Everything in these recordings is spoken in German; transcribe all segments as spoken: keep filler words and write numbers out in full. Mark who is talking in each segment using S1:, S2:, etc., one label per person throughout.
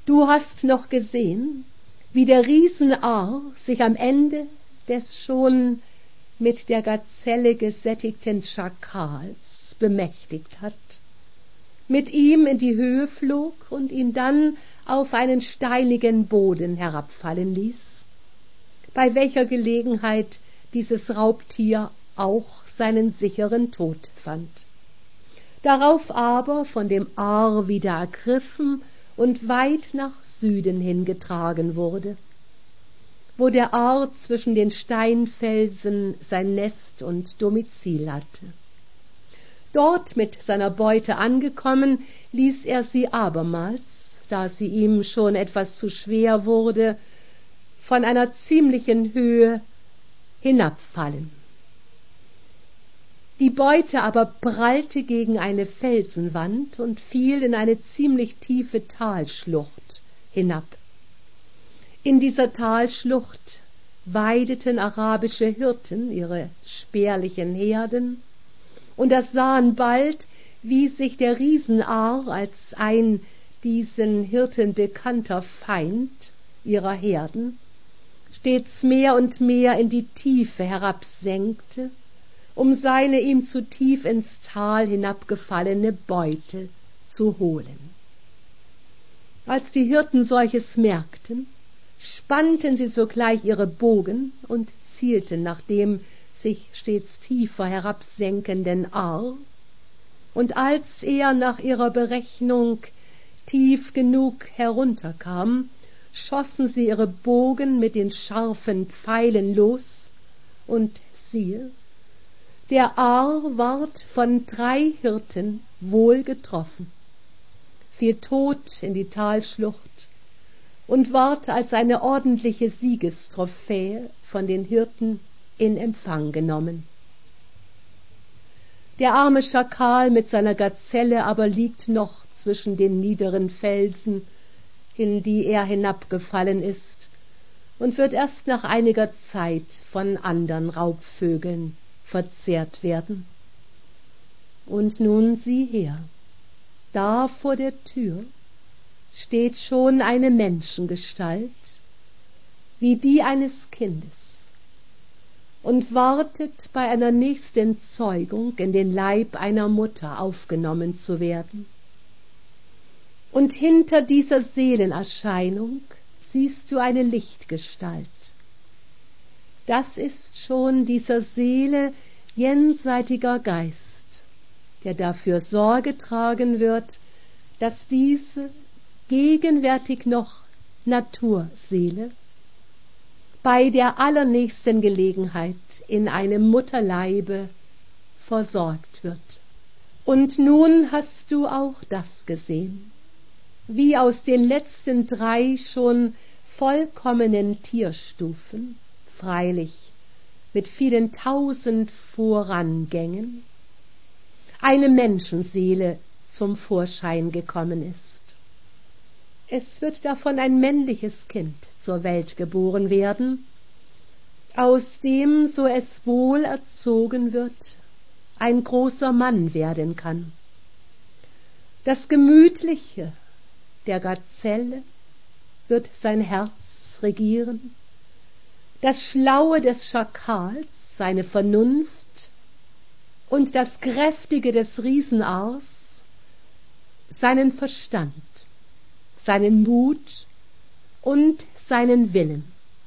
S1: Du hast noch gesehen, wie der Riesenarr sich am Ende des schon mit der Gazelle gesättigten Schakals bemächtigt hat, mit ihm in die Höhe flog und ihn dann auf einen steinigen Boden herabfallen ließ, bei welcher Gelegenheit dieses Raubtier auch seinen sicheren Tod fand. Darauf aber von dem Aar wieder ergriffen und weit nach Süden hingetragen wurde, wo der Aar zwischen den Steinfelsen sein Nest und Domizil hatte. Dort mit seiner Beute angekommen, ließ er sie abermals, da sie ihm schon etwas zu schwer wurde, von einer ziemlichen Höhe hinabfallen. Die Beute aber prallte gegen eine Felsenwand und fiel in eine ziemlich tiefe Talschlucht hinab. In dieser Talschlucht weideten arabische Hirten ihre spärlichen Herden, und das sahen bald, wie sich der Riesenarr als ein diesen Hirten bekannter Feind ihrer Herden stets mehr und mehr in die Tiefe herabsenkte, um seine ihm zu tief ins Tal hinabgefallene Beute zu holen. Als die Hirten solches merkten, spannten sie sogleich ihre Bogen und zielten nach dem sich stets tiefer herabsenkenden Aar, und als er nach ihrer Berechnung tief genug herunterkam, schossen sie ihre Bogen mit den scharfen Pfeilen los, und siehe, der Aar ward von drei Hirten wohl getroffen, fiel tot in die Talschlucht und ward als eine ordentliche Siegestrophäe von den Hirten in Empfang genommen. Der arme Schakal mit seiner Gazelle aber liegt noch zwischen den niederen Felsen, in die er hinabgefallen ist, und wird erst nach einiger Zeit von andern Raubvögeln verzehrt werden. Und nun sieh her, da vor der Tür steht schon eine Menschengestalt, wie die eines Kindes, und wartet bei einer nächsten Zeugung in den Leib einer Mutter aufgenommen zu werden. Und hinter dieser Seelenerscheinung siehst du eine Lichtgestalt. Das ist schon dieser Seele jenseitiger Geist, der dafür Sorge tragen wird, dass diese gegenwärtig noch Naturseele bei der allernächsten Gelegenheit in einem Mutterleibe versorgt wird. Und nun hast du auch das gesehen, wie aus den letzten drei schon vollkommenen Tierstufen, freilich mit vielen tausend Vorangängen, eine Menschenseele zum Vorschein gekommen ist. Es wird davon ein männliches Kind zur Welt geboren werden, aus dem, so es wohl erzogen wird, ein großer Mann werden kann. Das Gemütliche der Gazelle wird sein Herz regieren, das Schlaue des Schakals seine Vernunft und das Kräftige des Riesenarrs seinen Verstand, seinen Mut und seinen Willen.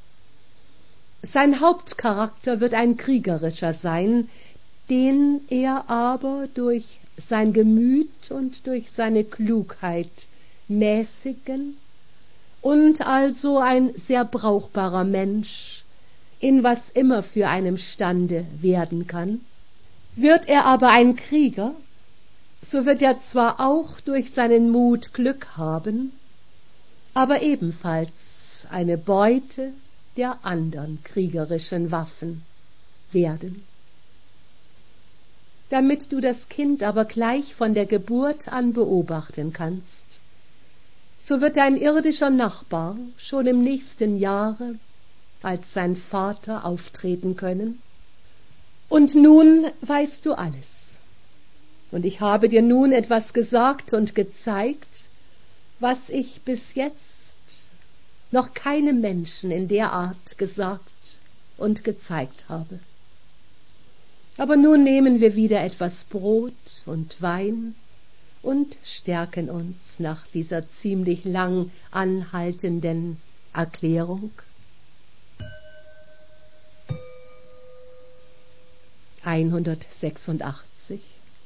S1: Sein Hauptcharakter wird ein kriegerischer sein, den er aber durch sein Gemüt und durch seine Klugheit mäßigen und also ein sehr brauchbarer Mensch in was immer für einem Stande werden kann. Wird er aber ein Krieger, so wird er zwar auch durch seinen Mut Glück haben, aber ebenfalls eine Beute der andern kriegerischen Waffen werden. Damit du das Kind aber gleich von der Geburt an beobachten kannst, so wird dein irdischer Nachbar schon im nächsten Jahre als sein Vater auftreten können. Und nun weißt du alles. Und ich habe dir nun etwas gesagt und gezeigt, was ich bis jetzt noch keinem Menschen in der Art gesagt und gezeigt habe. Aber nun nehmen wir wieder etwas Brot und Wein und stärken uns nach dieser ziemlich lang anhaltenden Erklärung. hundertsechsundachtzig.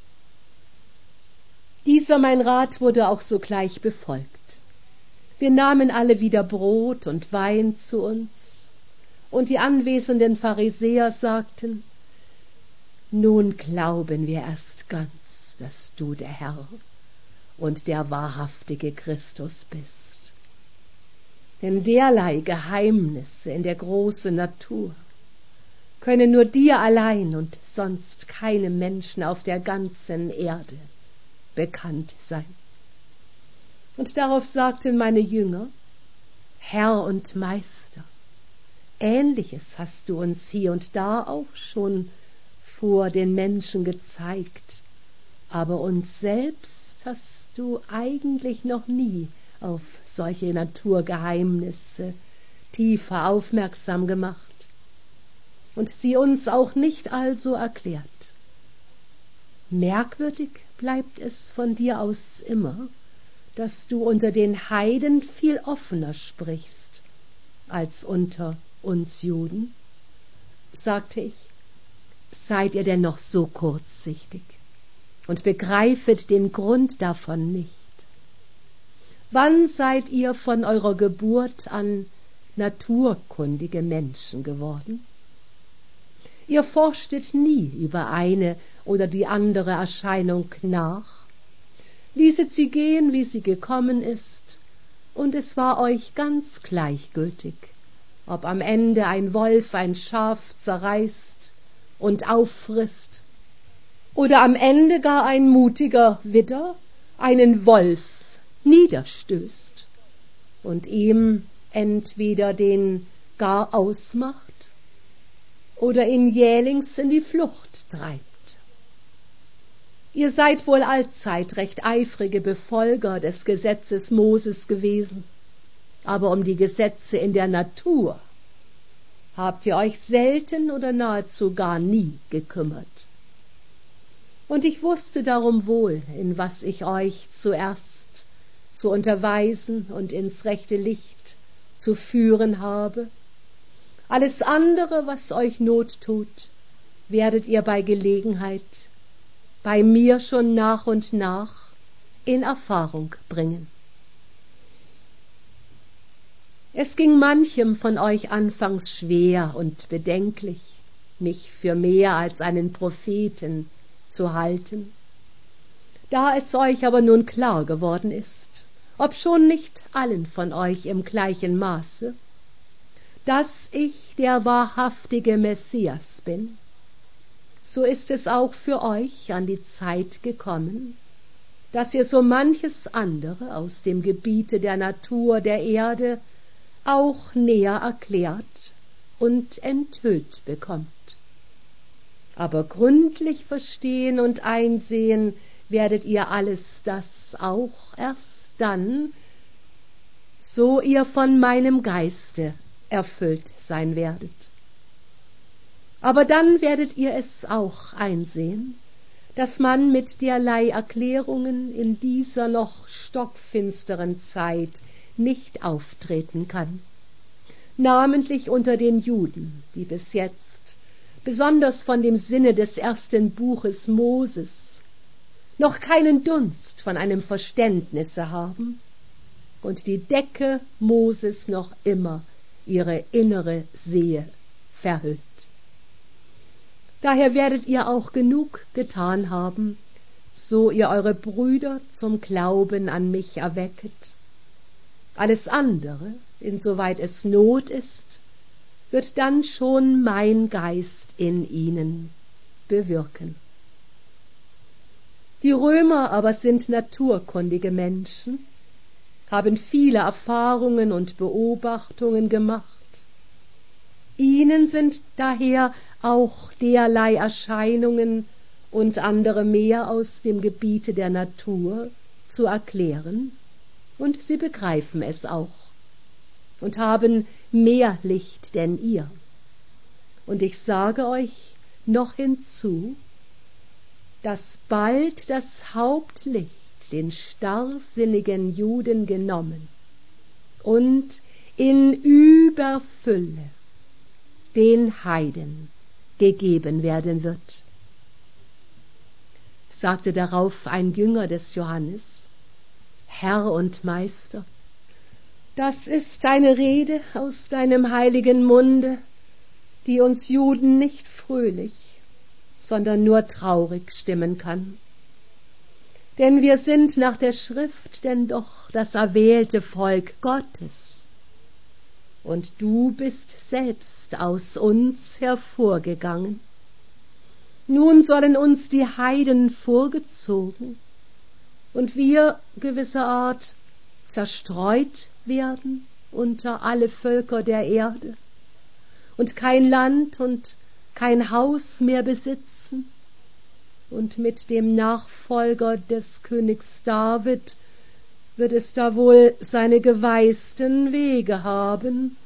S1: Dieser mein Rat wurde auch sogleich befolgt. Wir nahmen alle wieder Brot und Wein zu uns, und die anwesenden Pharisäer sagten: Nun glauben wir erst ganz, dass du der Herr und der wahrhaftige Christus bist. Denn derlei Geheimnisse in der großen Natur können nur dir allein und sonst keinem Menschen auf der ganzen Erde bekannt sein. Und darauf sagten meine Jünger: Herr und Meister, Ähnliches hast du uns hier und da auch schon vor den Menschen gezeigt, aber uns selbst hast du eigentlich noch nie auf solche Naturgeheimnisse tiefer aufmerksam gemacht und sie uns auch nicht also erklärt. Merkwürdig bleibt es von dir aus immer, dass du unter den Heiden viel offener sprichst als unter uns Juden. Sagte ich: Seid ihr denn noch so kurzsichtig und begreifet den Grund davon nicht? Wann seid ihr von eurer Geburt an naturkundige Menschen geworden? Ihr forschtet nie über eine oder die andere Erscheinung nach, ließet sie gehen, wie sie gekommen ist, und es war euch ganz gleichgültig, ob am Ende ein Wolf ein Schaf zerreißt und auffrisst, oder am Ende gar ein mutiger Widder einen Wolf niederstößt und ihm entweder den gar ausmacht oder ihn jählings in die Flucht treibt. Ihr seid wohl allzeit recht eifrige Befolger des Gesetzes Moses gewesen, aber um die Gesetze in der Natur habt ihr euch selten oder nahezu gar nie gekümmert. Und ich wusste darum wohl, in was ich euch zuerst zu unterweisen und ins rechte Licht zu führen habe. Alles andere, was euch Not tut, werdet ihr bei Gelegenheit bei mir schon nach und nach in Erfahrung bringen. Es ging manchem von euch anfangs schwer und bedenklich, mich für mehr als einen Propheten zu halten. Da es euch aber nun klar geworden ist, obschon nicht allen von euch im gleichen Maße, dass ich der wahrhaftige Messias bin, so ist es auch für euch an die Zeit gekommen, dass ihr so manches andere aus dem Gebiete der Natur der Erde auch näher erklärt und enthüllt bekommt. Aber gründlich verstehen und einsehen werdet ihr alles das auch erst dann, so ihr von meinem Geiste erfüllt sein werdet. Aber dann werdet ihr es auch einsehen, dass man mit derlei Erklärungen in dieser noch stockfinsteren Zeit nicht auftreten kann, namentlich unter den Juden, die bis jetzt, besonders von dem Sinne des ersten Buches Moses, noch keinen Dunst von einem Verständnisse haben und die Decke Moses noch immer ihre innere Sehe verhüllt. Daher werdet ihr auch genug getan haben, so ihr eure Brüder zum Glauben an mich erwecket. Alles andere, insoweit es Not ist, wird dann schon mein Geist in ihnen bewirken. Die Römer aber sind naturkundige Menschen, haben viele Erfahrungen und Beobachtungen gemacht. Ihnen sind daher auch derlei Erscheinungen und andere mehr aus dem Gebiete der Natur zu erklären und sie begreifen es auch und haben mehr Licht denn ihr. Und ich sage euch noch hinzu, dass bald das Hauptlicht den starrsinnigen Juden genommen und in Überfülle den Heiden gegeben werden wird. Sagte darauf ein Jünger des Johannes: Herr und Meister, das ist eine Rede aus deinem heiligen Munde, die uns Juden nicht fröhlich, sondern nur traurig stimmen kann. Denn wir sind nach der Schrift denn doch das erwählte Volk Gottes, und du bist selbst aus uns hervorgegangen. Nun sollen uns die Heiden vorgezogen und wir gewisserart zerstreut werden unter alle Völker der Erde und kein Land und kein Haus mehr besitzen und mit dem Nachfolger des Königs David wird es da wohl seine geweißten Wege haben